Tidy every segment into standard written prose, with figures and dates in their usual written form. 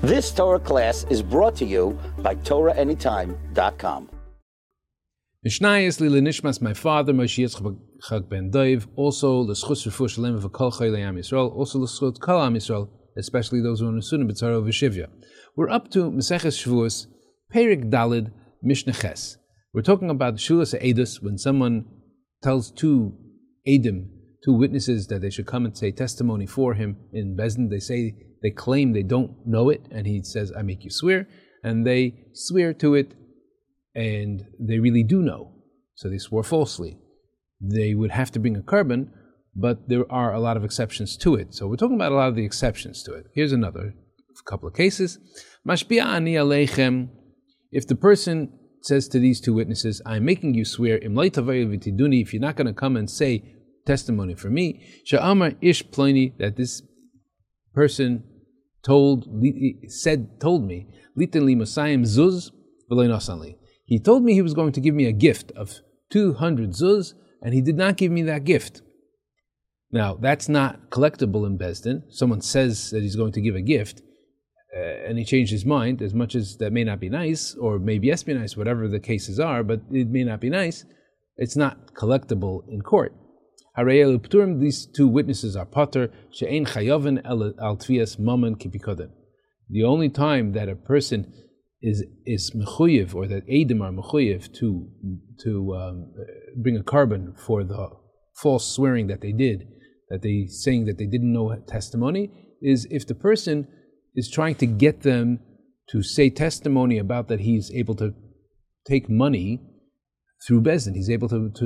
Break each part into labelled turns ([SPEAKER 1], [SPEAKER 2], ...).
[SPEAKER 1] This Torah class is brought to you by TorahAnytime.com.
[SPEAKER 2] Mishnayos li lenishmas my father Moshe Yitzchak ben Dov, also l'schus refuah shalem v'kol chayei Am Yisrael, also l'schus kol Am Yisrael, especially those who are nesunim b'tzara v'shivya. We're up to Maseches Shavuos, Perik Dalid, Mishnah Ches. We're talking about Shulas Eidus, when someone tells two Eidim, two witnesses, that they should come and say testimony for him in Bezdin. They claim they don't know it, and he says, I make you swear, and they swear to it, and they really do know. So they swore falsely. They would have to bring a carbon, but there are a lot of exceptions to it. So we're talking about a lot of the exceptions to it. Here's another couple of cases. Mashbi'a ani aleichem. If the person says to these two witnesses, I'm making you swear, if you're not going to come and say testimony for me, sha'amar ish ploni, that this person told me, litin li masayim zuz v'lo nasan. He told me he was going to give me a gift of 200 zuz, and he did not give me that gift. Now, that's not collectible in Bezdin. Someone says that he's going to give a gift, and he changed his mind, as much as that may not be nice, or maybe yes be nice, whatever the cases are, but it may not be nice. It's not collectible in court. These two witnesses are pater, she'ein chayavin al tvias mammon kipikoden. The only time that a person is mechuyev, or that Eidim are mechuyev to bring a carbon for the false swearing that they did, that they saying that they didn't know testimony, is if the person is trying to get them to say testimony about that he's able to take money through Bezdin. He's able to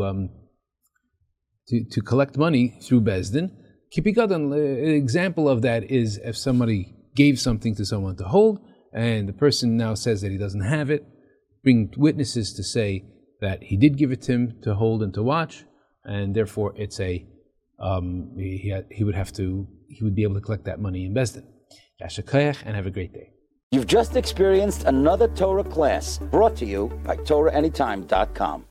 [SPEAKER 2] collect money through Bezdin. Kipikoden, an example of that is if somebody gave something to someone to hold, and the person now says that he doesn't have it, bring witnesses to say that he did give it to him to hold and to watch, and therefore it's he would be able to collect that money in Bezdin. Yashakayach, and have a great day.
[SPEAKER 1] You've just experienced another Torah class brought to you by TorahAnytime.com.